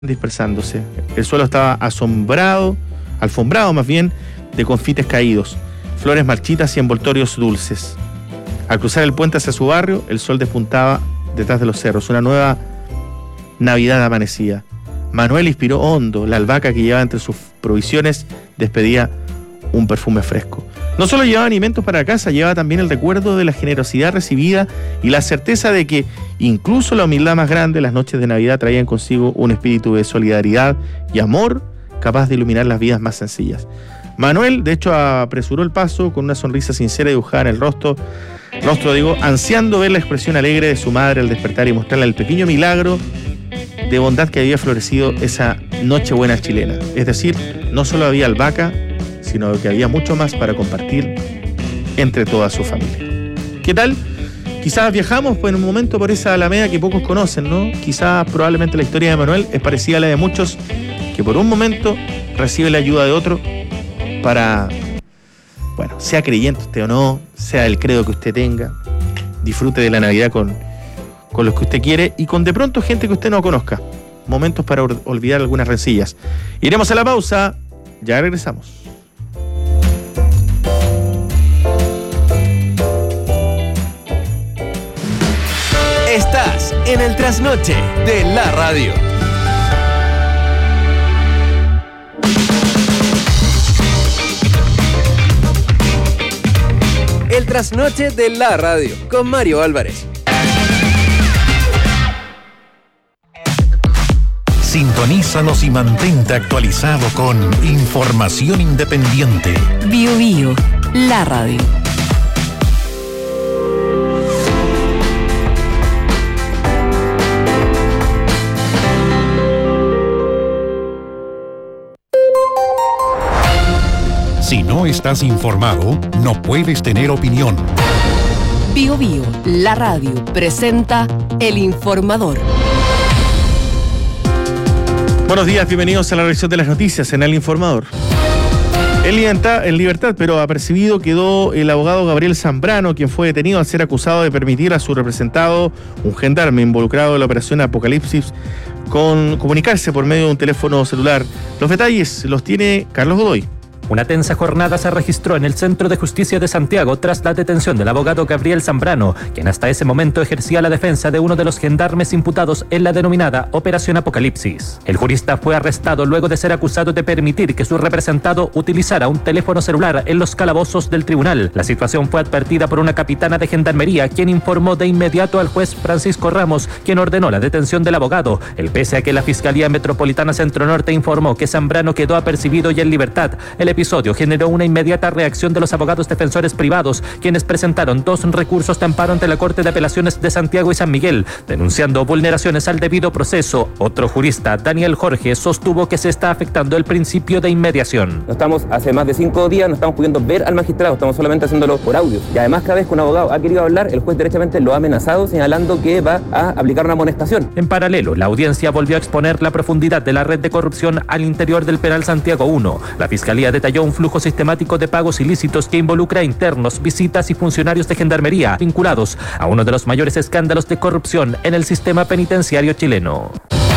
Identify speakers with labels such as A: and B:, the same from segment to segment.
A: dispersándose. El suelo estaba alfombrado más bien, de confites caídos, flores marchitas y envoltorios dulces. Al cruzar el puente hacia su barrio, el sol despuntaba detrás de los cerros. Una nueva Navidad amanecía. Manuel inspiró hondo. La albahaca que llevaba entre sus provisiones despedía un perfume fresco. No solo llevaba alimentos para casa, llevaba también el recuerdo de la generosidad recibida y la certeza de que incluso la humildad más grande, las noches de Navidad traían consigo un espíritu de solidaridad y amor capaz de iluminar las vidas más sencillas. Manuel, de hecho, apresuró el paso con una sonrisa sincera dibujada en el rostro, ansiando ver la expresión alegre de su madre al despertar y mostrarle el pequeño milagro de bondad que había florecido esa Nochebuena chilena. Es decir, no solo había albahaca, sino que había mucho más para compartir entre toda su familia. ¿Qué tal? Quizás viajamos en un momento por esa alameda que pocos conocen, ¿no? Quizás probablemente la historia de Manuel es parecida a la de muchos que por un momento recibe la ayuda de otro para, bueno, sea creyente usted o no, sea el credo que usted tenga, disfrute de la Navidad con los que usted quiere y con de pronto gente que usted no conozca. Momentos para olvidar algunas rencillas. Iremos a la pausa, ya regresamos.
B: Estás en el trasnoche de la radio. El trasnoche de la radio con Mario Álvarez.
C: Sintonízanos y mantente actualizado con información independiente.
D: Bio Bio, la radio.
C: Si no estás informado, no puedes tener opinión.
D: Bio Bio, la radio, presenta El Informador.
A: Buenos días, bienvenidos a la revisión de las noticias en El Informador. En libertad, pero apercibido quedó el abogado Gabriel Zambrano, quien fue detenido al ser acusado de permitir a su representado, un gendarme involucrado en la operación Apocalipsis, comunicarse por medio de un teléfono celular. Los detalles los tiene Carlos Godoy.
E: Una tensa jornada se registró en el Centro de Justicia de Santiago tras la detención del abogado Gabriel Zambrano, quien hasta ese momento ejercía la defensa de uno de los gendarmes imputados en la denominada Operación Apocalipsis. El jurista fue arrestado luego de ser acusado de permitir que su representado utilizara un teléfono celular en los calabozos del tribunal. La situación fue advertida por una capitana de gendarmería, quien informó de inmediato al juez Francisco Ramos, quien ordenó la detención del abogado. Pese a que la Fiscalía Metropolitana Centro Norte informó que Zambrano quedó apercibido y en libertad, el episodio generó una inmediata reacción de los abogados defensores privados, quienes presentaron 2 recursos de amparo ante la Corte de Apelaciones de Santiago y San Miguel, denunciando vulneraciones al debido proceso. Otro jurista, Daniel Jorge, sostuvo que se está afectando el principio de inmediación.
F: Hace más de 5 días no estamos pudiendo ver al magistrado, estamos solamente haciéndolo por audio. Y además, cada vez que un abogado ha querido hablar, el juez derechamente lo ha amenazado, señalando que va a aplicar una amonestación.
E: En paralelo, la audiencia volvió a exponer la profundidad de la red de corrupción al interior del penal Santiago 1. La Fiscalía detalló un flujo sistemático de pagos ilícitos que involucra a internos, visitas y funcionarios de gendarmería vinculados a uno de los mayores escándalos de corrupción en el sistema penitenciario chileno.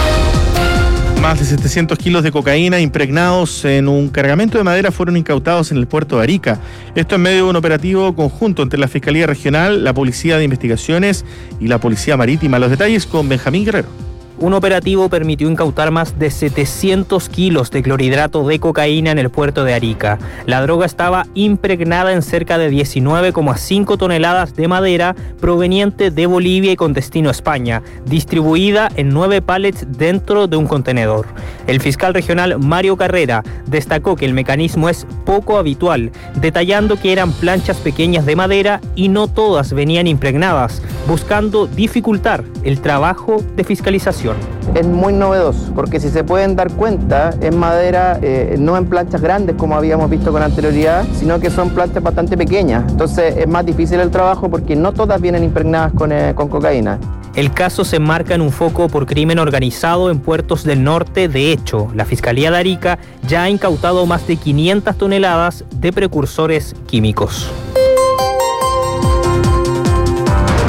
A: Más de 700 kilos de cocaína impregnados en un cargamento de madera fueron incautados en el puerto de Arica. Esto en medio de un operativo conjunto entre la Fiscalía Regional, la Policía de Investigaciones y la Policía Marítima. Los detalles con Benjamín Guerrero.
G: Un operativo permitió incautar más de 700 kilos de clorhidrato de cocaína en el puerto de Arica. La droga estaba impregnada en cerca de 19,5 toneladas de madera proveniente de Bolivia y con destino a España, distribuida en 9 pallets dentro de un contenedor. El fiscal regional Mario Carrera destacó que el mecanismo es poco habitual, detallando que eran planchas pequeñas de madera y no todas venían impregnadas, buscando dificultar el trabajo de fiscalización.
H: Es muy novedoso, porque si se pueden dar cuenta, es madera no en planchas grandes como habíamos visto con anterioridad, sino que son planchas bastante pequeñas. Entonces es más difícil el trabajo porque no todas vienen impregnadas con cocaína.
G: El caso se enmarca en un foco por crimen organizado en puertos del norte. De hecho, la Fiscalía de Arica ya ha incautado más de 500 toneladas de precursores químicos.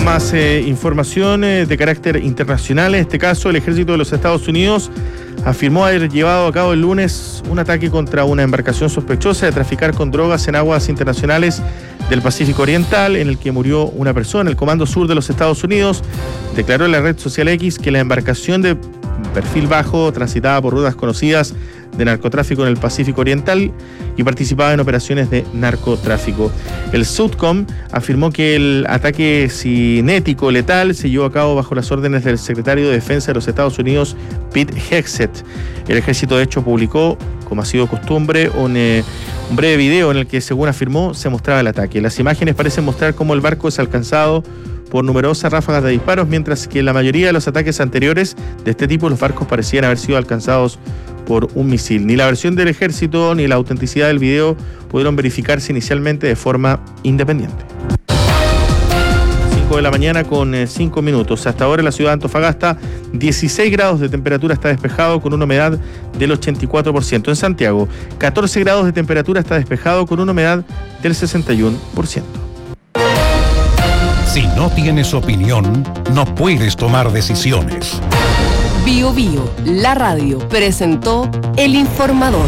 A: más información de carácter internacional. En este caso, el ejército de los Estados Unidos afirmó haber llevado a cabo el lunes un ataque contra una embarcación sospechosa de traficar con drogas en aguas internacionales del Pacífico Oriental, en el que murió una persona. El Comando Sur de los Estados Unidos declaró en la red social X que la embarcación de perfil bajo transitaba por rutas conocidas de narcotráfico en el Pacífico Oriental y participaba en operaciones de narcotráfico. El SOUTCOM afirmó que el ataque cinético letal se llevó a cabo bajo las órdenes del secretario de Defensa de los Estados Unidos, Pete Hegseth. El ejército, de hecho, publicó, como ha sido costumbre, un breve video en el que, según afirmó, se mostraba el ataque. Las imágenes parecen mostrar cómo el barco es alcanzado por numerosas ráfagas de disparos, mientras que en la mayoría de los ataques anteriores de este tipo los barcos parecían haber sido alcanzados por un misil. Ni la versión del ejército ni la autenticidad del video pudieron verificarse inicialmente de forma independiente. 5 de la mañana con 5 minutos. Hasta ahora en la ciudad de Antofagasta, 16 grados de temperatura, está despejado con una humedad del 84%. En Santiago, 14 grados de temperatura, está despejado con una humedad del 61%.
C: Si no tienes opinión, no puedes tomar decisiones.
D: Bio Bio, la radio, presentó El Informador.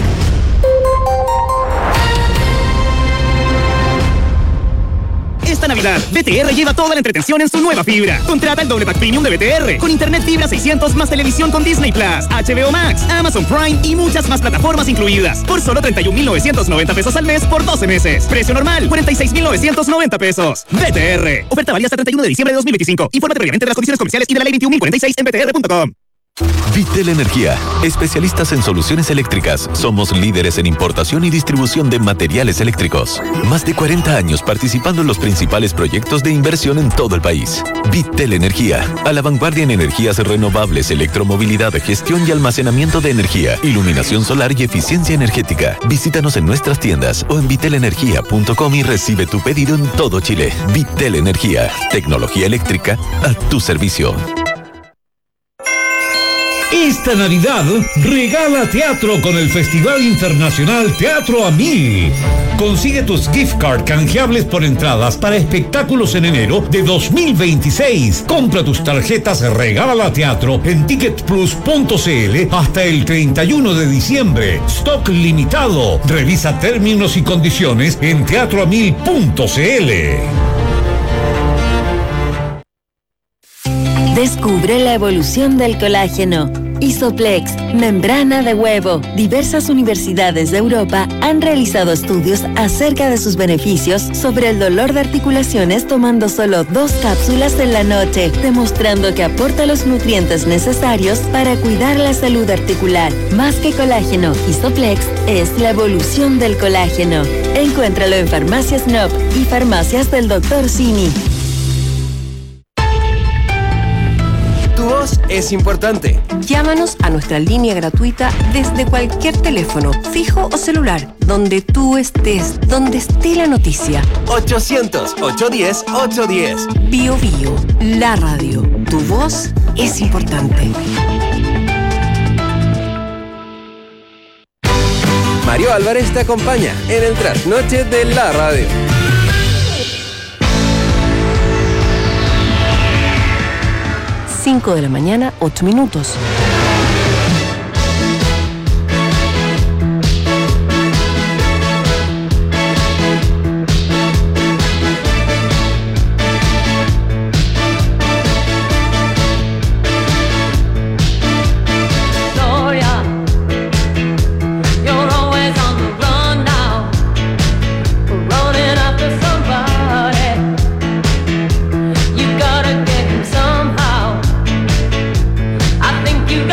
I: Esta Navidad, BTR lleva toda la entretención en su nueva fibra. Contrata el doble pack premium de BTR con internet fibra 600 más televisión con Disney Plus, HBO Max, Amazon Prime y muchas más plataformas incluidas. Por solo 31.990 pesos al mes por 12 meses. Precio normal, 46.990 pesos. BTR. Oferta válida hasta 31 de diciembre de 2025. Infórmate previamente de las condiciones comerciales y de la ley 21.046 en btr.com.
B: Vitel Energía, especialistas en soluciones eléctricas. Somos líderes en importación y distribución de materiales eléctricos. Más de 40 años participando en los principales proyectos de inversión en todo el país. Vitel Energía, a la vanguardia en energías renovables, electromovilidad, gestión y almacenamiento de energía, iluminación solar y eficiencia energética. Visítanos en nuestras tiendas o en vitelenergia.com y recibe tu pedido en todo Chile. Vitel Energía, tecnología eléctrica a tu servicio.
J: Esta Navidad regala teatro con el Festival Internacional Teatro a Mil. Consigue tus gift card canjeables por entradas para espectáculos en enero de 2026. Compra tus tarjetas Regala Teatro en ticketplus.cl hasta el 31 de diciembre. Stock limitado. Revisa términos y condiciones en teatroamil.cl.
K: Descubre la evolución del colágeno. Isoplex, membrana de huevo. Diversas universidades de Europa han realizado estudios acerca de sus beneficios sobre el dolor de articulaciones tomando solo 2 cápsulas en la noche, demostrando que aporta los nutrientes necesarios para cuidar la salud articular. Más que colágeno, Isoplex es la evolución del colágeno. Encuéntralo en Farmacias Nop y Farmacias del Dr. Simi.
B: Tu voz es importante.
D: Llámanos a nuestra línea gratuita desde cualquier teléfono, fijo o celular, donde tú estés, donde esté la noticia.
B: 800-810-810.
D: Bio Bio, la radio. Tu voz es importante.
B: Mario Álvarez te acompaña en el trasnoche de la radio.
D: 5 de la mañana, 8 minutos.
L: You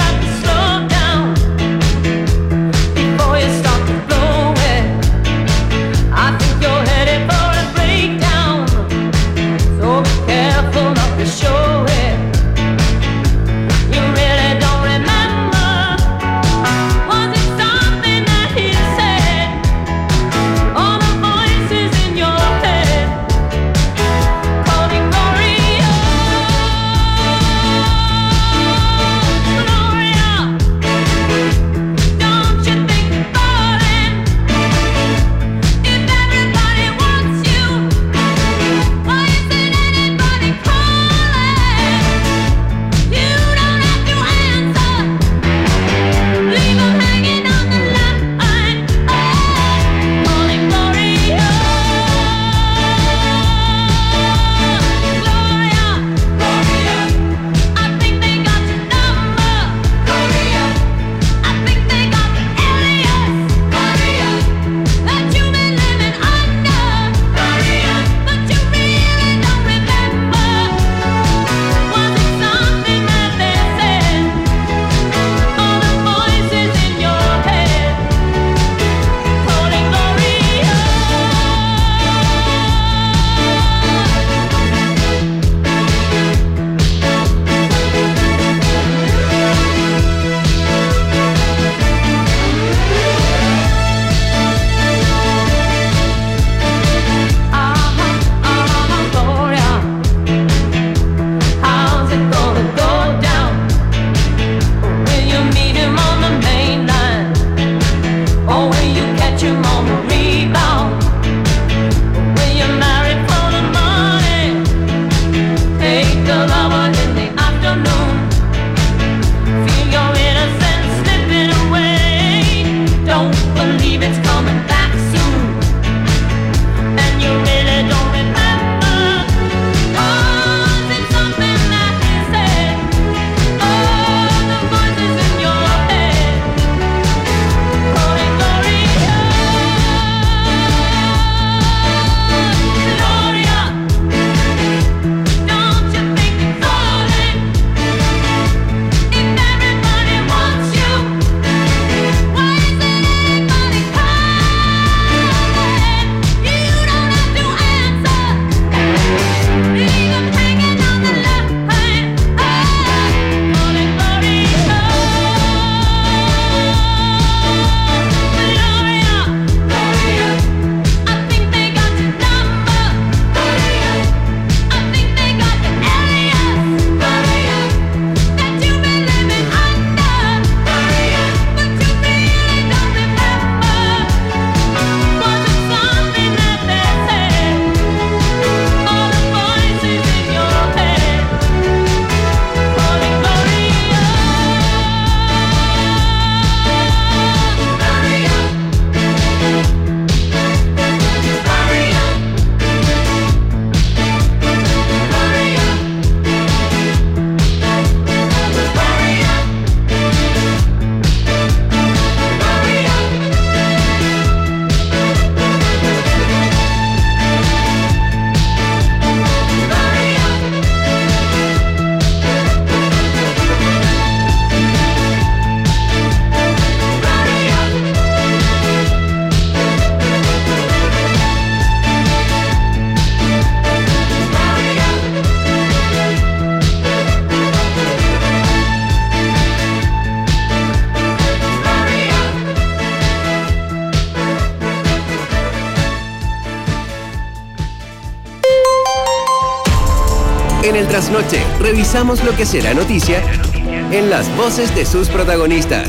L: en el trasnoche revisamos lo que será noticia en las voces de sus protagonistas.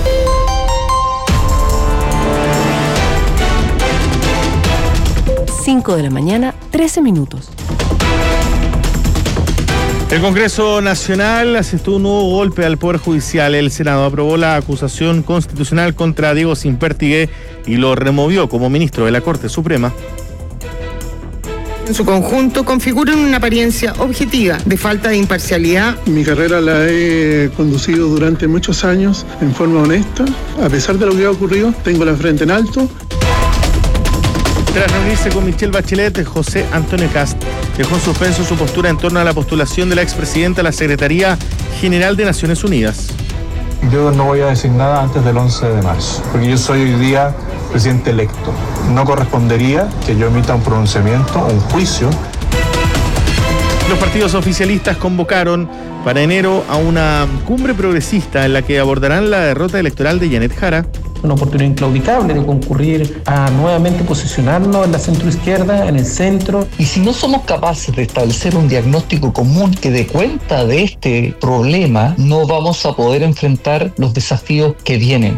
D: Cinco de la mañana, 13 minutos.
A: El Congreso Nacional asestó un nuevo golpe al Poder Judicial. El Senado aprobó la acusación constitucional contra Diego Sínpertigue y lo removió como ministro de la Corte Suprema.
M: En su conjunto configuran una apariencia objetiva de falta de imparcialidad.
N: Mi carrera la he conducido durante muchos años en forma honesta. A pesar de lo que ha ocurrido, tengo la frente en alto.
A: Tras reunirse con Michelle Bachelet, José Antonio Kast dejó en suspenso su postura en torno a la postulación de la expresidenta a la Secretaría General de Naciones Unidas.
O: Yo no voy a decir nada antes del 11 de marzo, porque yo soy hoy día presidente electo. No correspondería que yo emita un pronunciamiento, un juicio.
A: Los partidos oficialistas convocaron para enero a una cumbre progresista en la que abordarán la derrota electoral de Janet Jara.
P: Una oportunidad inclaudicable de concurrir a nuevamente posicionarnos en la centroizquierda, en el centro.
Q: Y si no somos capaces de establecer un diagnóstico común que dé cuenta de este problema, no vamos a poder enfrentar los desafíos que vienen.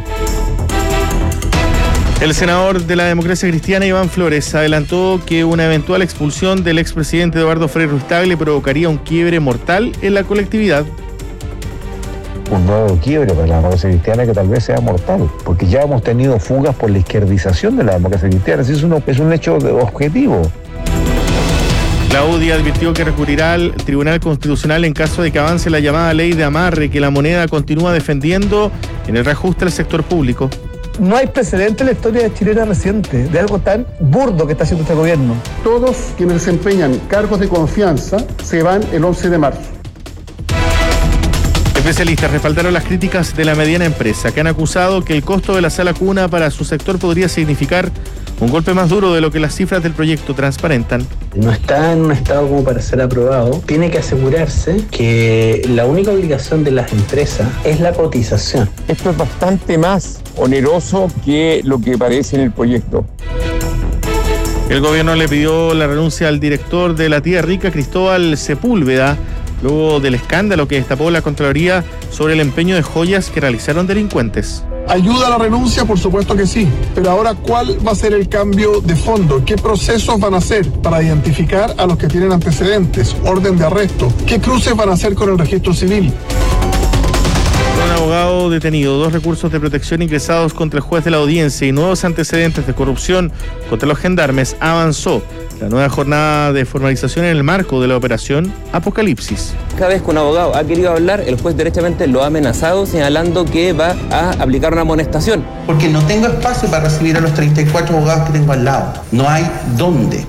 A: El senador de la Democracia Cristiana, Iván Flores, adelantó que una eventual expulsión del expresidente Eduardo Frei Ruiz-Tagle provocaría un quiebre mortal en la colectividad.
R: Un nuevo quiebre para la democracia cristiana que tal vez sea mortal, porque ya hemos tenido fugas por la izquierdización de la democracia cristiana. Así es un hecho objetivo.
A: La UDI advirtió que recurrirá al Tribunal Constitucional en caso de que avance la llamada ley de amarre que la moneda continúa defendiendo en el reajuste al sector público.
S: No hay precedente en la historia chilena reciente de algo tan burdo que está haciendo este gobierno.
N: Todos quienes desempeñan cargos de confianza se van el 11 de marzo.
A: Especialistas respaldaron las críticas de la mediana empresa, que han acusado que el costo de la sala cuna para su sector podría significar un golpe más duro de lo que las cifras del proyecto transparentan.
T: No está en un estado como para ser aprobado. Tiene que asegurarse que la única obligación de las empresas es la cotización.
U: Esto es bastante más oneroso que lo que aparece en el proyecto.
A: El gobierno le pidió la renuncia al director de la Tía Rica, Cristóbal Sepúlveda, luego del escándalo que destapó la Contraloría sobre el empeño de joyas que realizaron delincuentes.
N: ¿Ayuda a la renuncia? Por supuesto que sí. Pero ahora, ¿cuál va a ser el cambio de fondo? ¿Qué procesos van a hacer para identificar a los que tienen antecedentes, orden de arresto? ¿Qué cruces van a hacer con el registro civil?
A: Un abogado detenido, 2 recursos de protección ingresados contra el juez de la audiencia y nuevos antecedentes de corrupción contra los gendarmes, avanzó la nueva jornada de formalización en el marco de la operación Apocalipsis.
F: Cada vez que un abogado ha querido hablar, el juez derechamente lo ha amenazado, señalando que va a aplicar una amonestación.
V: Porque no tengo espacio para recibir a los 34 abogados que tengo al lado. No hay dónde.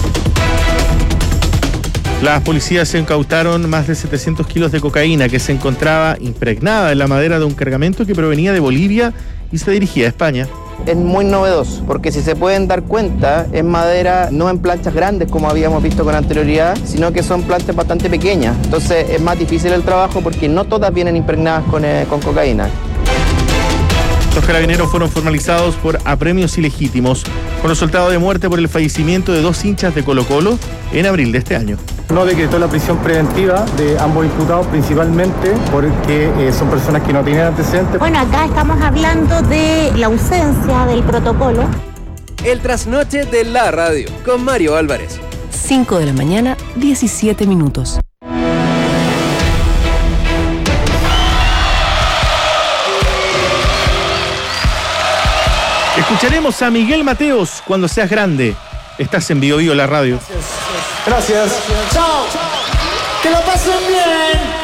A: Las policías incautaron más de 700 kilos de cocaína que se encontraba impregnada en la madera de un cargamento que provenía de Bolivia y se dirigía a España.
H: Es muy novedoso, porque si se pueden dar cuenta, es madera no en planchas grandes como habíamos visto con anterioridad, sino que son planchas bastante pequeñas. Entonces es más difícil el trabajo porque no todas vienen impregnadas con cocaína.
A: Los carabineros fueron formalizados por apremios ilegítimos, con resultado de muerte por el fallecimiento de 2 hinchas de Colo-Colo en abril de este año.
W: No decretó la prisión preventiva de ambos imputados, principalmente porque son personas que no tienen antecedentes.
X: Bueno, acá estamos hablando de la ausencia del protocolo.
L: El trasnoche de la radio, con Mario Álvarez.
D: 5 de la mañana, 17 minutos.
A: Escucharemos a Miguel Mateos cuando seas grande. Estás en Bio Bio, la radio.
W: Gracias.
Y: Chao. Que lo pasen bien.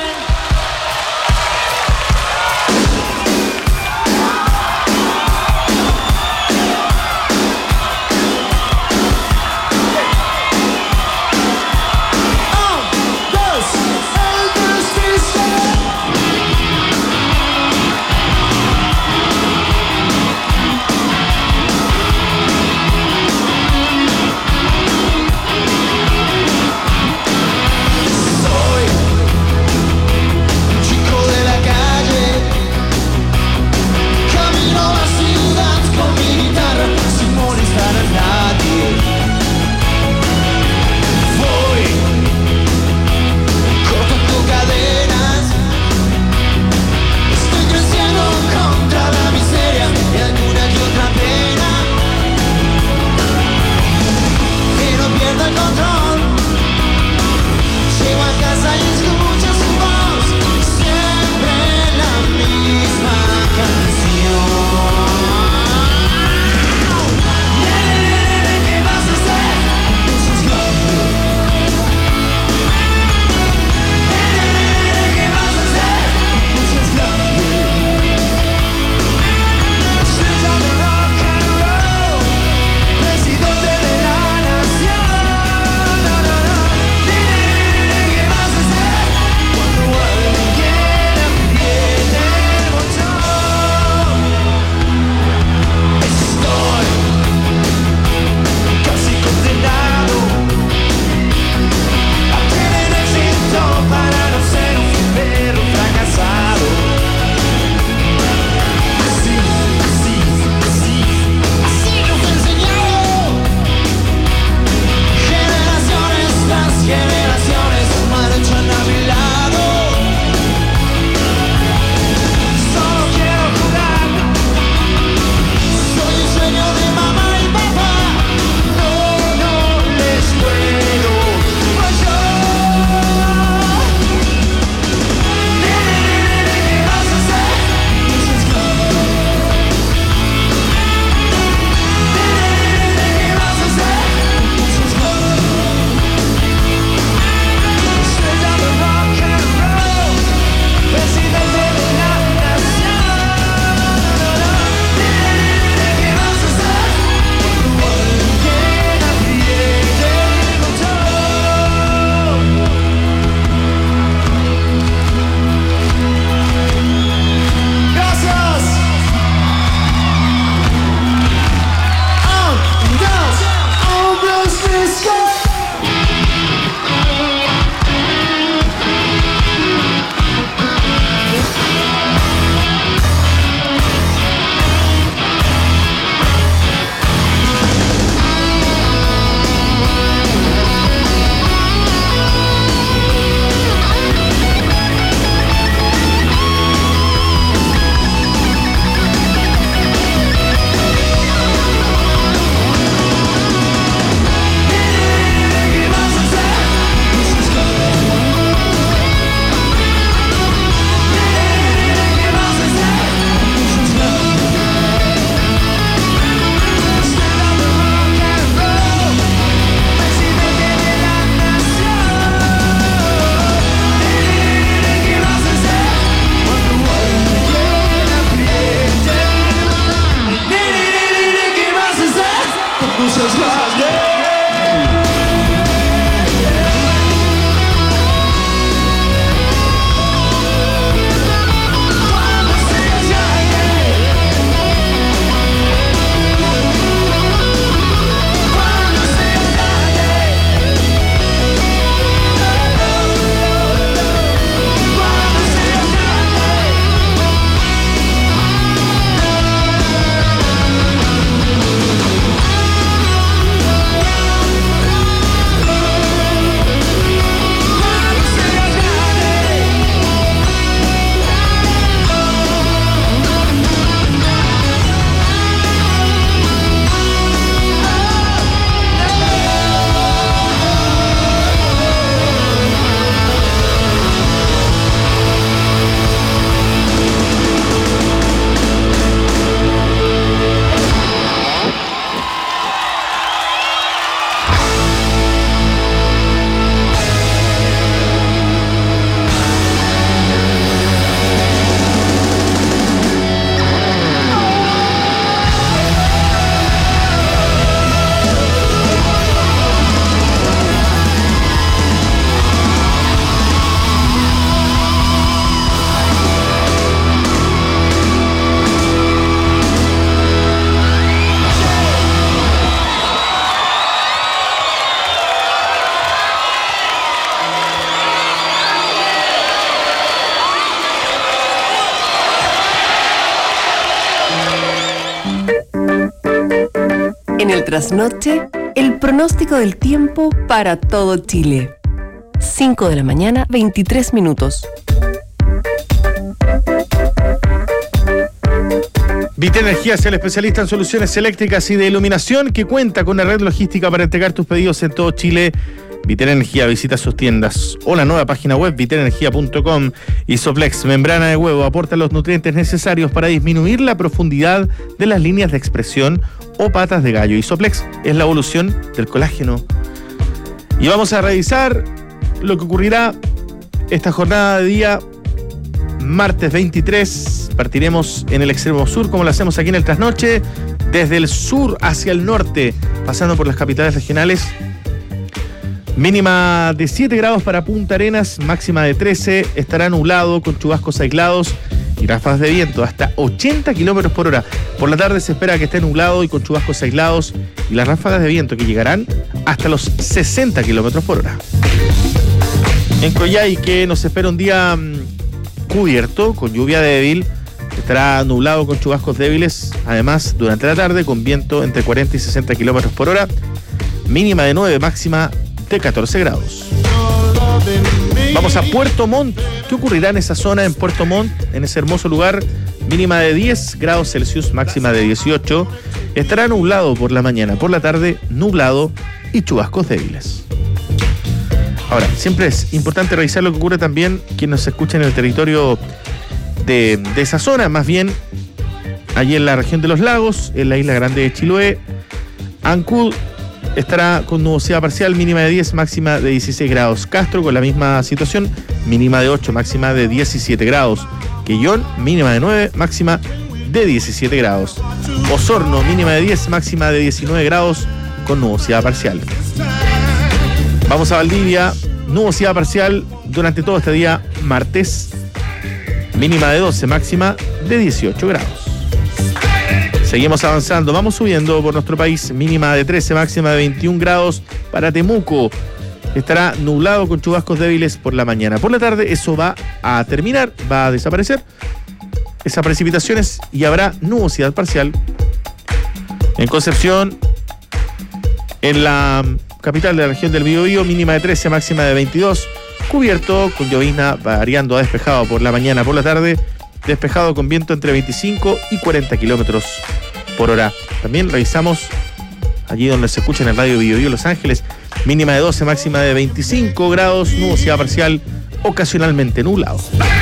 D: En el trasnoche, el pronóstico del tiempo para todo Chile. 5 de la mañana, 23 minutos.
A: Vitel Energía es el especialista en soluciones eléctricas y de iluminación que cuenta con una red logística para entregar tus pedidos en todo Chile. Vitel Energía, visita sus tiendas o la nueva página web vitelenergia.com. Isoplex, membrana de huevo, aporta los nutrientes necesarios para disminuir la profundidad de las líneas de expresión o patas de gallo. Isoplex es la evolución del colágeno. Y vamos a revisar lo que ocurrirá esta jornada de día martes 23. Partiremos en el extremo sur, como lo hacemos aquí en el trasnoche, desde el sur hacia el norte, pasando por las capitales regionales. Mínima de 7 grados para Punta Arenas, máxima de 13, estará nublado con chubascos aislados y ráfagas de viento hasta 80 kilómetros por hora. Por la tarde se espera que esté nublado y con chubascos aislados y las ráfagas de viento que llegarán hasta los 60 kilómetros por hora. En Coyhaique nos espera un día cubierto, con lluvia débil. Estará nublado con chubascos débiles, además durante la tarde con viento entre 40 y 60 kilómetros por hora, mínima de 9, máxima de 14 grados. Vamos a Puerto Montt. ¿Qué ocurrirá en esa zona, en Puerto Montt, en ese hermoso lugar? Mínima de 10 grados Celsius, máxima de 18. Estará nublado por la mañana, por la tarde nublado y chubascos débiles. Ahora, siempre es importante revisar lo que ocurre también quien nos escucha en el territorio de esa zona, más bien allí en la región de los lagos, en la isla grande de Chiloé. Ancud estará con nubosidad parcial, mínima de 10, máxima de 16 grados. Castro con la misma situación, mínima de 8, máxima de 17 grados. Quillón, mínima de 9, máxima de 17 grados. Osorno, mínima de 10, máxima de 19 grados con nubosidad parcial. Vamos a Valdivia, nubosidad parcial durante todo este día martes, mínima de 12, máxima de 18 grados. Seguimos avanzando, vamos subiendo por nuestro país, mínima de 13, máxima de 21 grados para Temuco. Estará nublado con chubascos débiles por la mañana. Por la tarde eso va a terminar, va a desaparecer esas precipitaciones y habrá nubosidad parcial. En Concepción, en la capital de la región del Biobío, mínima de 13, máxima de 22, cubierto con llovizna variando a despejado por la mañana, por la tarde despejado con viento entre 25 y 40 kilómetros por hora. También revisamos allí donde se escucha en el radio Biobío Los Ángeles, mínima de 12, máxima de 25 grados, nubosidad parcial, ocasionalmente nublado.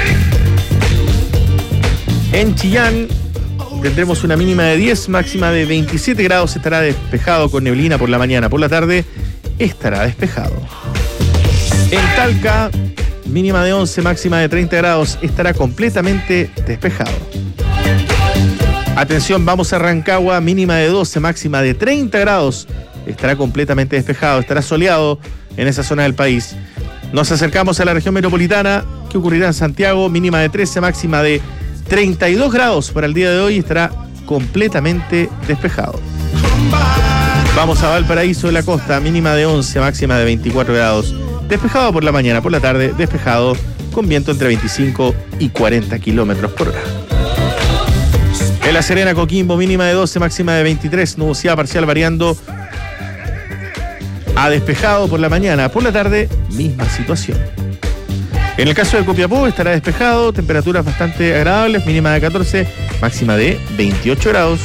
A: En Chillán tendremos una mínima de 10, máxima de 27 grados, estará despejado con neblina por la mañana, por la tarde estará despejado. En Talca, mínima de 11, máxima de 30 grados, estará completamente despejado. Atención, vamos a Rancagua, mínima de 12, máxima de 30 grados, estará completamente despejado, estará soleado en esa zona del país. Nos acercamos a la región metropolitana. ¿Qué ocurrirá en Santiago? Mínima de 13, máxima de 32 grados para el día de hoy, estará completamente despejado. Vamos a Valparaíso de la Costa, mínima de 11, máxima de 24 grados. Despejado por la mañana, por la tarde despejado, con viento entre 25 y 40 kilómetros por hora. En La Serena, Coquimbo, mínima de 12, máxima de 23, nubosidad parcial variando a despejado por la mañana, por la tarde, misma situación. En el caso de Copiapó estará despejado, temperaturas bastante agradables, mínima de 14, máxima de 28 grados.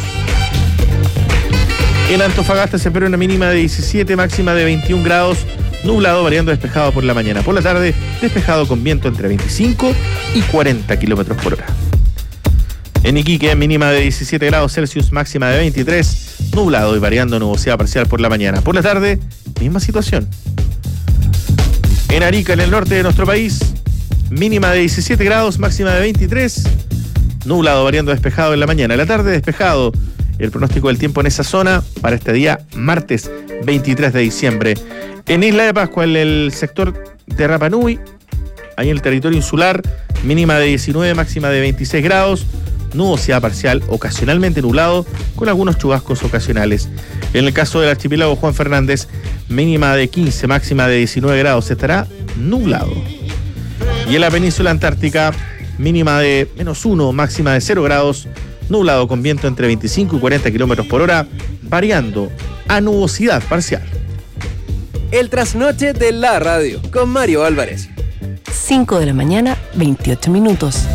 A: En Antofagasta se espera una mínima de 17, máxima de 21 grados, nublado variando despejado por la mañana. Por la tarde, despejado con viento entre 25 y 40 kilómetros por hora. En Iquique, mínima de 17 grados Celsius, máxima de 23, nublado y variando nubosidad parcial por la mañana. Por la tarde, misma situación. En Arica, en el norte de nuestro país, mínima de 17 grados, máxima de 23, nublado variando despejado en la mañana. En la tarde, despejado. El pronóstico del tiempo en esa zona para este día, martes 23 de diciembre. En Isla de Pascua, en el sector de Rapa Nui, ahí en el territorio insular, mínima de 19, máxima de 26 grados, nubosidad parcial, ocasionalmente nublado, con algunos chubascos ocasionales. En el caso del archipiélago Juan Fernández, mínima de 15, máxima de 19 grados, estará nublado. Y en la península antártica, mínima de -1, máxima de 0 grados, nublado con viento entre 25 y 40 kilómetros por hora, variando a nubosidad parcial.
L: El trasnoche de la radio con Mario Álvarez.
D: 5 de la mañana, 28 minutos.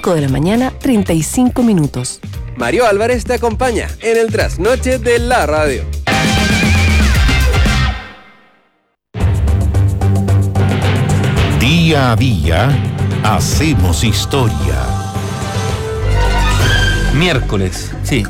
D: 5 de la mañana, 35 minutos.
L: Mario Álvarez te acompaña en el trasnoche de la radio.
C: Día a día, hacemos historia.
E: Miércoles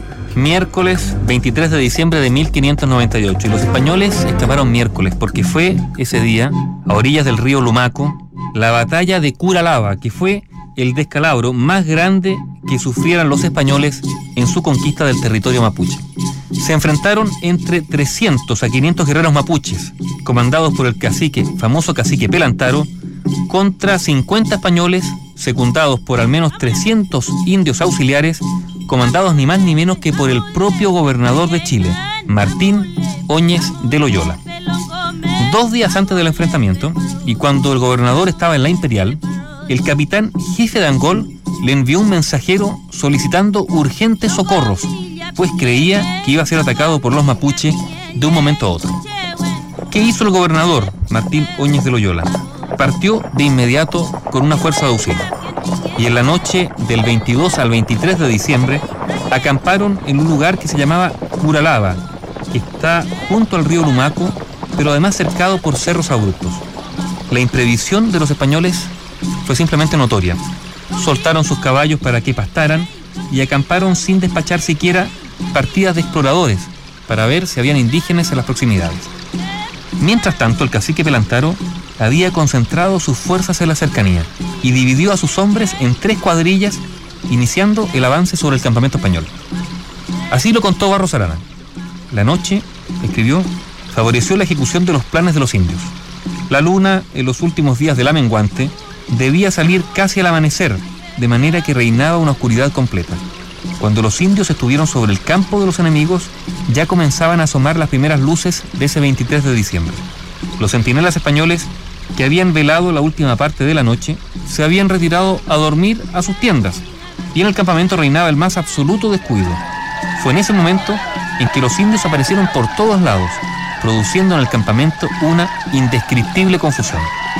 E: 23 de diciembre de 1598. Y los españoles escaparon miércoles porque fue ese día, a orillas del río Lumaco, la batalla de Curalaba, que fue el descalabro más grande que sufrieran los españoles en su conquista del territorio mapuche. Se enfrentaron entre 300 a 500 guerreros mapuches, comandados por el famoso cacique Pelantaro, contra 50 españoles, secundados por al menos 300 indios auxiliares, comandados ni más ni menos que por el propio gobernador de Chile, Martín Óñez de Loyola. 2 días antes del enfrentamiento, y cuando el gobernador estaba en la Imperial, el capitán jefe de Angol le envió un mensajero solicitando urgentes socorros, pues creía que iba a ser atacado por los mapuches de un momento a otro. ¿Qué hizo el gobernador, Martín Óñez de Loyola? Partió de inmediato con una fuerza de auxilio. Y en la noche del 22 al 23 de diciembre acamparon en un lugar que se llamaba Curalaba, que está junto al río Lumaco, pero además cercado por cerros abruptos. La imprevisión de los españoles fue simplemente notoria. Soltaron sus caballos para que pastaran y acamparon sin despachar siquiera partidas de exploradores para ver si habían indígenas en las proximidades. Mientras tanto, el cacique Pelantaro había concentrado sus fuerzas en la cercanía y dividió a sus hombres en 3 cuadrillas, iniciando el avance sobre el campamento español. Así lo contó Barros Arana. La noche, escribió, favoreció la ejecución de los planes de los indios. La luna, en los últimos días de la menguante, debía salir casi al amanecer, de manera que reinaba una oscuridad completa. Cuando los indios estuvieron sobre el campo de los enemigos, ya comenzaban a asomar las primeras luces de ese 23 de diciembre. Los centinelas españoles, que habían velado la última parte de la noche, se habían retirado a dormir a sus tiendas, y en el campamento reinaba el más absoluto descuido. Fue en ese momento en que los indios aparecieron por todos lados, produciendo en el campamento una indescriptible confusión.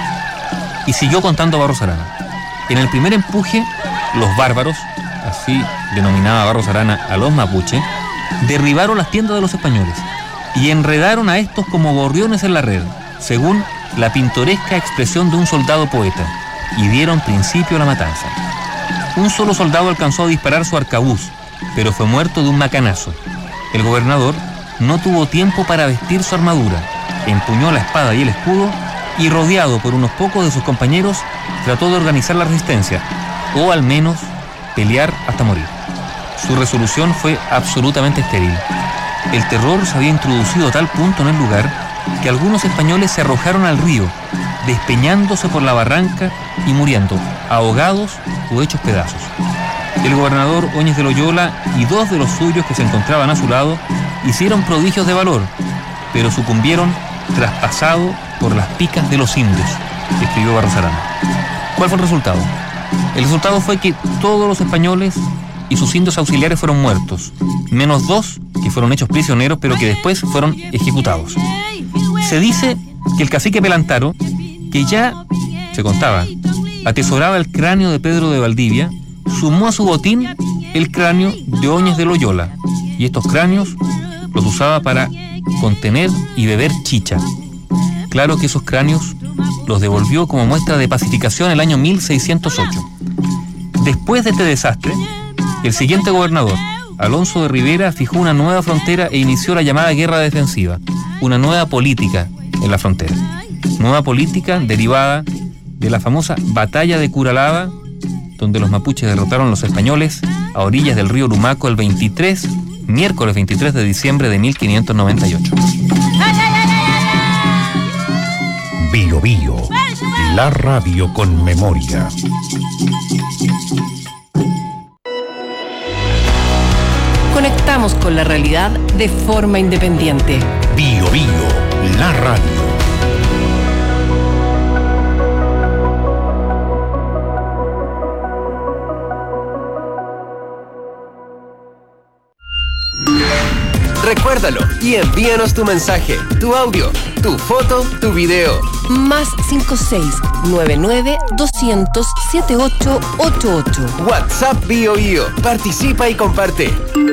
E: Y siguió contando Barros Arana. En el primer empuje, los bárbaros, así denominaba Barros Arana a los mapuches, derribaron las tiendas de los españoles y enredaron a estos como gorriones en la red, según la pintoresca expresión de un soldado poeta, y dieron principio a la matanza. Un solo soldado alcanzó a disparar su arcabuz, pero fue muerto de un macanazo. El gobernador no tuvo tiempo para vestir su armadura, empuñó la espada y el escudo y, rodeado por unos pocos de sus compañeros, trató de organizar la resistencia, o al menos pelear hasta morir. Su resolución fue absolutamente estéril. El terror se había introducido a tal punto en el lugar que algunos españoles se arrojaron al río, despeñándose por la barranca y muriendo, ahogados o hechos pedazos. El gobernador Óñez de Loyola y 2 de los suyos que se encontraban a su lado hicieron prodigios de valor, pero sucumbieron traspasados por las picas de los indios, escribió Barros Arana. ¿Cuál fue el resultado? El resultado fue que todos los españoles y sus indios auxiliares fueron muertos, menos 2 que fueron hechos prisioneros, pero que después fueron ejecutados. Se dice que el cacique Pelantaro, que ya, se contaba, atesoraba el cráneo de Pedro de Valdivia, sumó a su botín el cráneo de Óñez de Loyola, y estos cráneos los usaba para contener y beber chicha. Claro que esos cráneos los devolvió como muestra de pacificación el año 1608. Después de este desastre, el siguiente gobernador, Alonso de Rivera, fijó una nueva frontera e inició la llamada guerra defensiva, una nueva política en la frontera. Nueva política derivada de la famosa batalla de Curalaba, donde los mapuches derrotaron a los españoles a orillas del río Lumaco el miércoles 23 de diciembre de 1598.
C: Bio Bio, la radio con memoria.
D: Conectamos con la realidad de forma independiente.
C: Bio Bio, la radio.
L: Recuérdalo y envíanos tu mensaje, tu audio, tu foto, tu video.
D: más 5699-200-7888.
L: WhatsApp BioBio. Participa y comparte.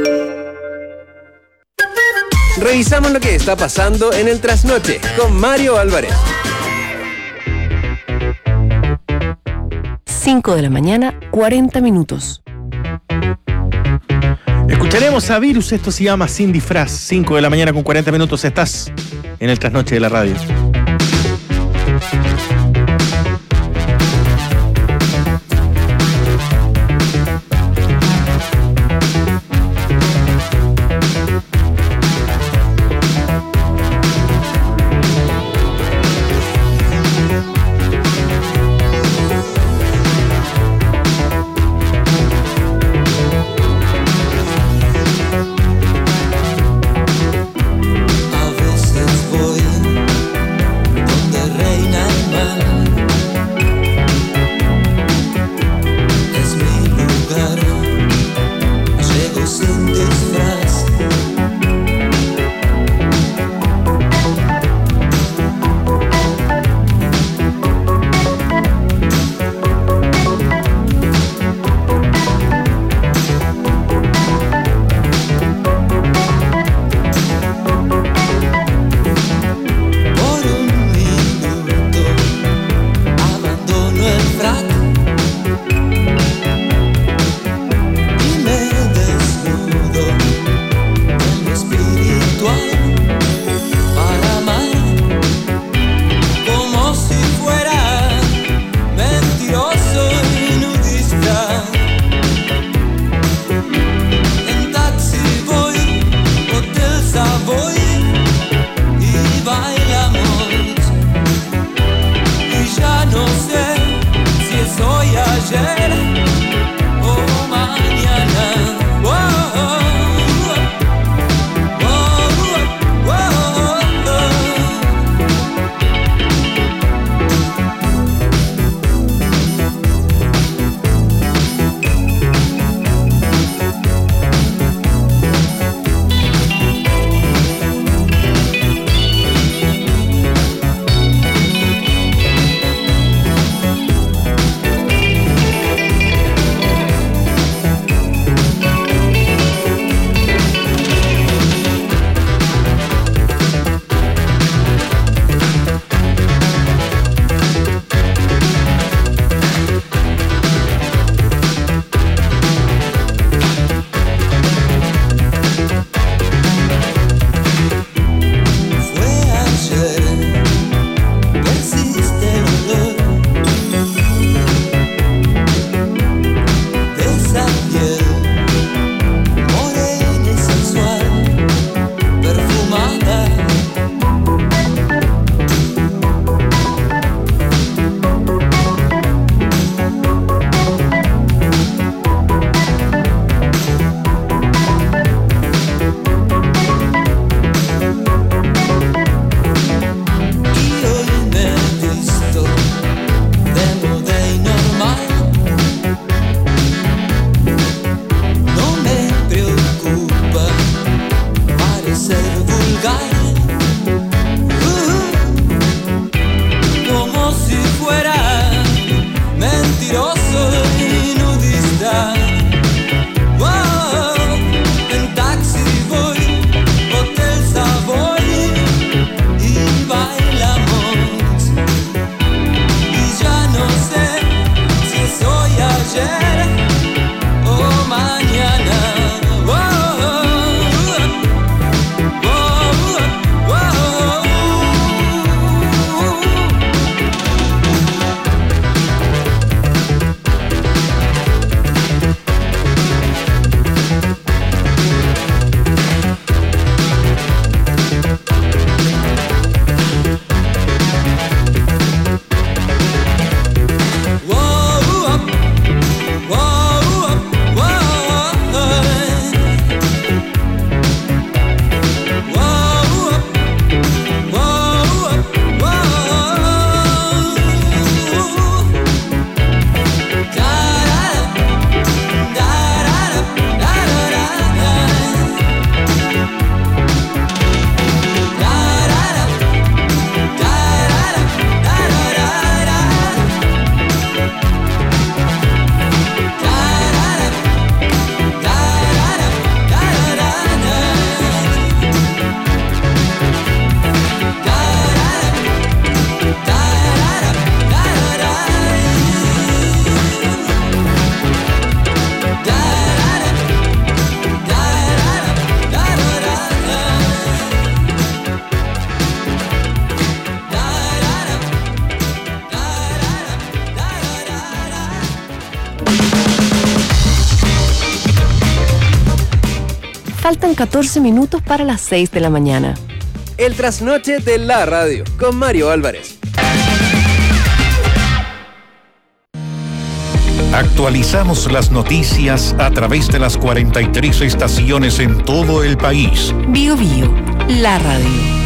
L: Revisamos lo que está pasando en el trasnoche con Mario Álvarez.
D: 5 de la mañana, 40 minutos.
A: Escucharemos a Virus, esto se llama Sin Disfraz. 5 de la mañana con 40 minutos, estás en el trasnoche de la radio.
D: Faltan 14 minutos para las 6 de la mañana.
L: El trasnoche de la radio con Mario Álvarez.
C: Actualizamos las noticias a través de las 43 estaciones en todo el país.
D: Bio Bio, la radio.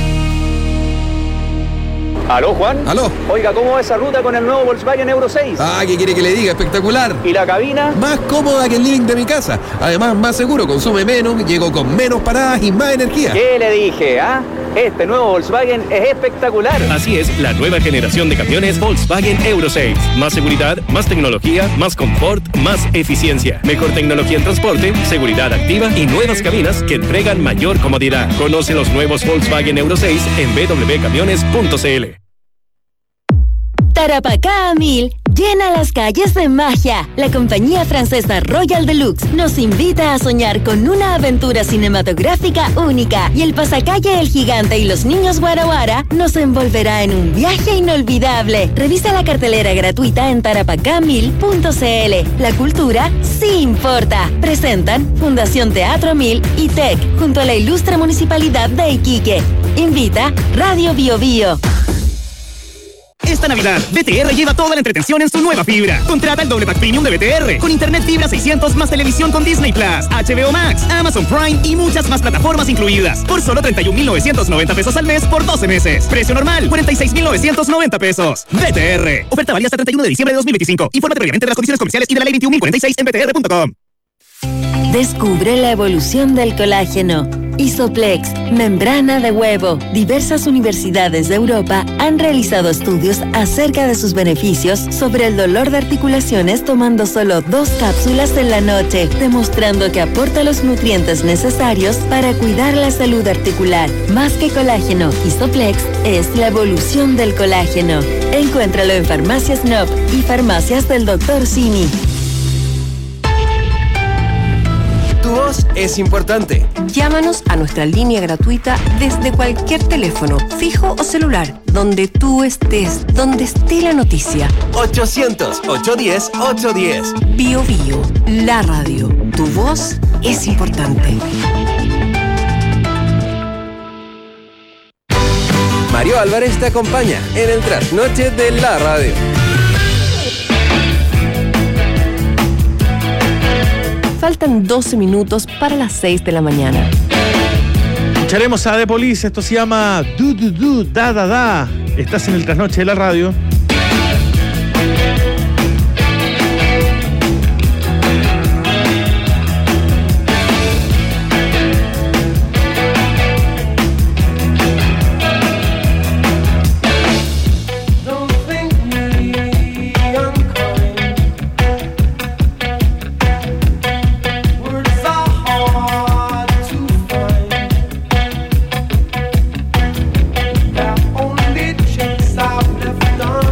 B: ¿Aló, Juan?
U: ¿Aló?
B: Oiga, ¿cómo va esa ruta con el nuevo Volkswagen Euro 6?
U: Ah, ¿qué quiere que le diga? Espectacular.
B: ¿Y la cabina?
U: Más cómoda que el living de mi casa. Además, más seguro, consume menos, llego con menos paradas y más energía.
B: ¿Qué le dije, ah? Este nuevo Volkswagen es espectacular.
G: Así es, la nueva generación de camiones Volkswagen Euro 6. Más seguridad, más tecnología, más confort, más eficiencia. Mejor tecnología en transporte, seguridad activa y nuevas cabinas que entregan mayor comodidad. Conoce los nuevos Volkswagen Euro 6 en www.camiones.cl.
I: Tarapacá a 1000 llena las calles de magia. La compañía francesa Royal Deluxe nos invita a soñar con una aventura cinematográfica única y el pasacalle El Gigante y los Niños Guara Guara nos envolverá en un viaje inolvidable. Revisa la cartelera gratuita en tarapacá1000.cl. La cultura sí importa. Presentan Fundación Teatro 1000 y TEC junto a la ilustre Municipalidad de Iquique. Invita Radio Bio Bio.
J: Esta Navidad, BTR lleva toda la entretención en su nueva fibra. Contrata el doble pack premium de BTR con internet fibra 600 más televisión con Disney Plus, HBO Max, Amazon Prime y muchas más plataformas incluidas. Por solo 31.990 pesos al mes por 12 meses. Precio normal, 46.990 pesos. BTR. Oferta válida hasta 31 de diciembre de 2025. Infórmate previamente de las condiciones comerciales y de la ley 21.046 en btr.com.
I: Descubre la evolución del colágeno. Isoplex, membrana de huevo. Diversas universidades de Europa han realizado estudios acerca de sus beneficios sobre el dolor de articulaciones tomando solo 2 cápsulas en la noche, demostrando que aporta los nutrientes necesarios para cuidar la salud articular. Más que colágeno, Isoplex es la evolución del colágeno. Encuéntralo en Farmacias Nob y Farmacias del Dr. Simi.
L: Tu voz es importante.
D: Llámanos a nuestra línea gratuita desde cualquier teléfono, fijo o celular, donde tú estés, donde esté la noticia.
L: 800-810-810.
D: Bio Bio, la radio. Tu voz es importante.
L: Mario Álvarez te acompaña en el trasnoche de la radio.
D: Faltan 12 minutos para las 6 de la mañana.
A: Escucharemos a The Police, esto se llama Du Du Du Da Da Da. Estás en el trasnoche de la radio.
K: Only checks I've left on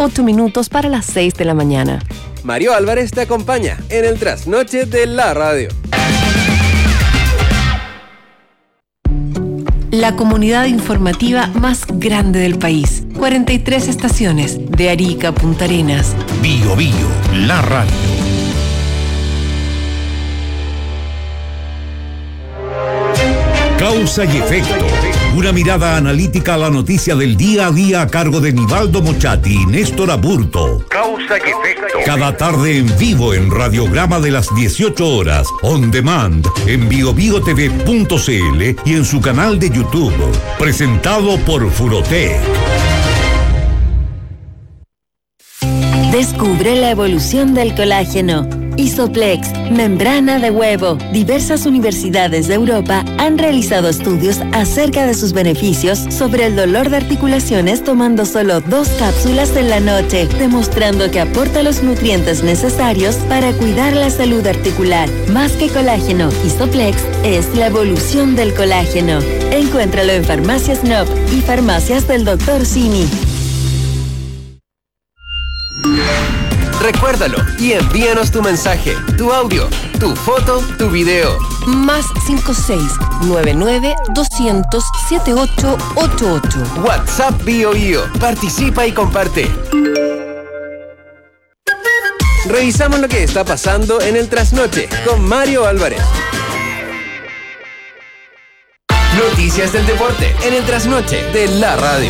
D: 8 minutos para las 6 de la mañana.
L: Mario Álvarez te acompaña en el trasnoche de la radio.
D: La comunidad informativa más grande del país. 43 estaciones, de Arica a Punta Arenas.
C: Bio Bio, la radio. Causa y efecto. Una mirada analítica a la noticia del día a día a cargo de Nivaldo Mochati y Néstor Aburto.
K: Causa y efecto.
C: Cada tarde en vivo en Radiograma de las 18 horas. On demand en biobiotv.cl y en su canal de YouTube. Presentado por Furotec.
I: Descubre la evolución del colágeno. Isoplex, membrana de huevo. Diversas universidades de Europa han realizado estudios acerca de sus beneficios sobre el dolor de articulaciones tomando solo 2 cápsulas en la noche, demostrando que aporta los nutrientes necesarios para cuidar la salud articular. Más que colágeno, Isoplex es la evolución del colágeno. Encuéntralo en Farmacias Nop y Farmacias del Dr. Simi.
L: Recuérdalo y envíanos tu mensaje, tu audio, tu foto, tu video.
D: Más 56-99-200-7888.
L: WhatsApp Bio Bio. Participa y comparte. Revisamos lo que está pasando en el trasnoche con Mario Álvarez. Noticias del deporte en el trasnoche de la radio.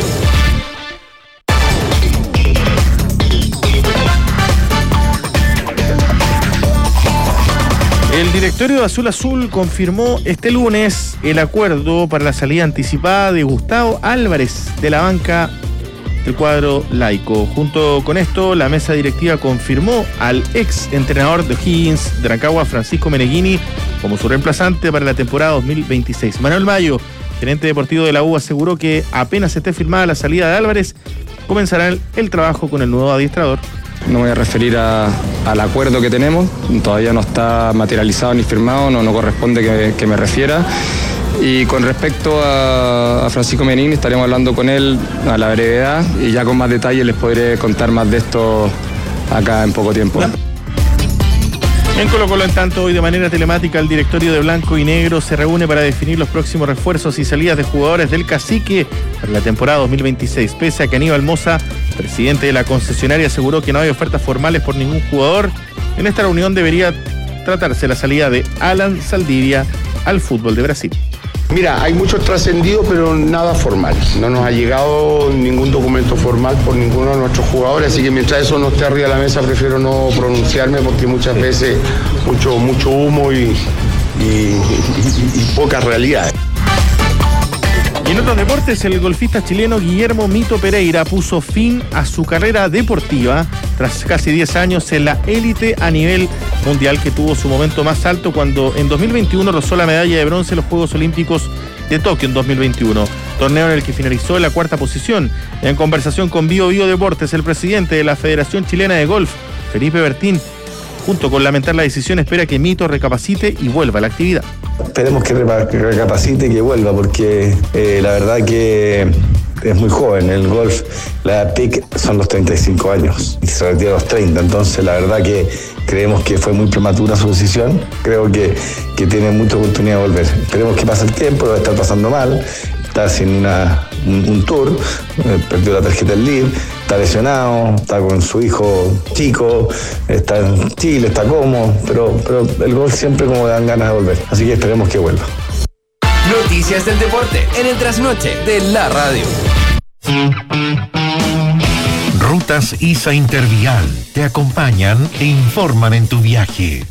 A: El directorio de Azul Azul confirmó este lunes el acuerdo para la salida anticipada de Gustavo Álvarez de la banca del cuadro laico. Junto con esto, la mesa directiva confirmó al ex entrenador de O'Higgins de Rancagua, Francisco Meneghini, como su reemplazante para la temporada 2026. Manuel Mayo, gerente deportivo de la U, aseguró que apenas esté firmada la salida de Álvarez, comenzará el trabajo con el nuevo adiestrador.
M: No me voy a referir al acuerdo que tenemos, todavía no está materializado ni firmado, no corresponde que me refiera. Y con respecto a Francisco Meneghini, estaremos hablando con él a la brevedad y ya con más detalle les podré contar más de esto acá en poco tiempo.
A: En Colo-Colo, en tanto, hoy de manera telemática el directorio de Blanco y Negro se reúne para definir los próximos refuerzos y salidas de jugadores del Cacique para la temporada 2026. Pese a que Aníbal Mosa, presidente de la concesionaria, aseguró que no hay ofertas formales por ningún jugador, en esta reunión debería tratarse la salida de Alan Saldivia al fútbol de Brasil.
O: Mira, hay muchos trascendidos, pero nada formal. No nos ha llegado ningún documento formal por ninguno de nuestros jugadores, así que mientras eso no esté arriba de la mesa, prefiero no pronunciarme porque muchas veces mucho humo y poca realidad.
A: Y en otros deportes, el golfista chileno Guillermo Mito Pereira puso fin a su carrera deportiva tras casi 10 años en la élite a nivel mundial, que tuvo su momento más alto cuando en 2021 rozó la medalla de bronce en los Juegos Olímpicos de Tokio en 2021, torneo en el que finalizó en la 4ª posición. En conversación con Bio Bio Deportes, el presidente de la Federación Chilena de Golf, Felipe Bertín, junto con lamentar la decisión, espera que Mito recapacite y vuelva a la actividad.
R: Esperemos que recapacite y que vuelva, porque la verdad que es muy joven. El golf, la edad peak son los 35 años y se retira a los 30. Entonces, la verdad que creemos que fue muy prematura su decisión. Creo que tiene mucha oportunidad de volver. Esperemos que pase el tiempo, lo va a estar pasando mal. Está sin un tour, perdió la tarjeta del LIV, está lesionado, está con su hijo chico, está en Chile, está cómodo, pero el golf siempre como dan ganas de volver. Así que esperemos que vuelva.
L: Noticias del deporte en el trasnoche de la radio.
C: Rutas ISA Intervial te acompañan e informan en tu viaje.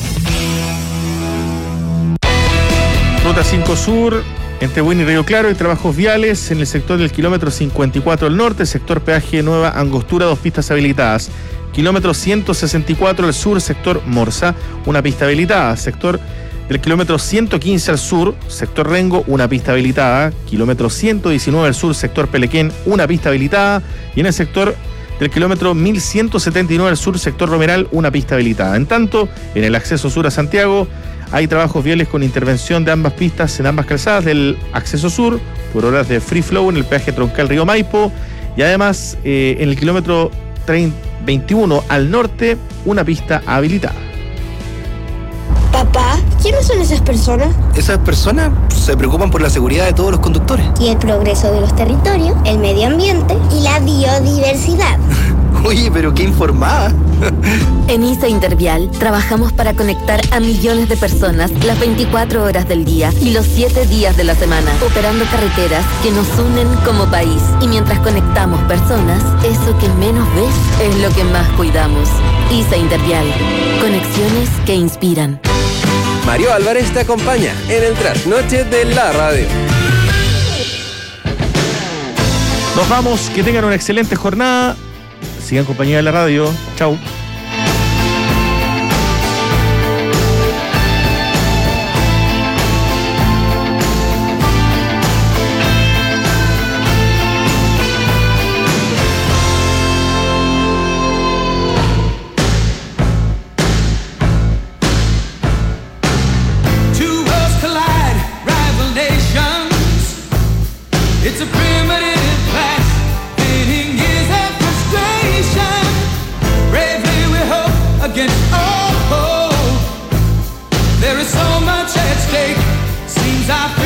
A: Ruta 5 Sur, entre Tehuín y Río Claro, hay trabajos viales en el sector del kilómetro 54 al norte, sector peaje Nueva Angostura, 2 pistas habilitadas. Kilómetro 164 al sur, sector Morsa, 1 pista habilitada. Sector del kilómetro 115 al sur, sector Rengo, 1 pista habilitada. Kilómetro 119 al sur, sector Pelequén, 1 pista habilitada. Y en el sector del kilómetro 1179 al sur, sector Romeral, 1 pista habilitada. En tanto, en el acceso sur a Santiago, hay trabajos viales con intervención de ambas pistas en ambas calzadas del acceso sur, por horas de free flow en el peaje troncal Río Maipo, y además en el kilómetro 21 al norte, una pista habilitada.
K: Papá, ¿quiénes son esas personas?
P: Esas personas se preocupan por la seguridad de todos los conductores.
K: Y el progreso de los territorios, el medio ambiente y la biodiversidad.
P: Oye, pero qué informada.
I: En ISA Intervial trabajamos para conectar a millones de personas las 24 horas del día y los 7 días de la semana, operando carreteras que nos unen como país. Y mientras conectamos personas, eso que menos ves es lo que más cuidamos. ISA Intervial. Conexiones que inspiran.
L: Mario Álvarez te acompaña en el trasnoche de la radio.
A: Nos vamos, que tengan una excelente jornada. Sigan en compañía de la radio. Chau.
Q: There is so much at stake. Seems I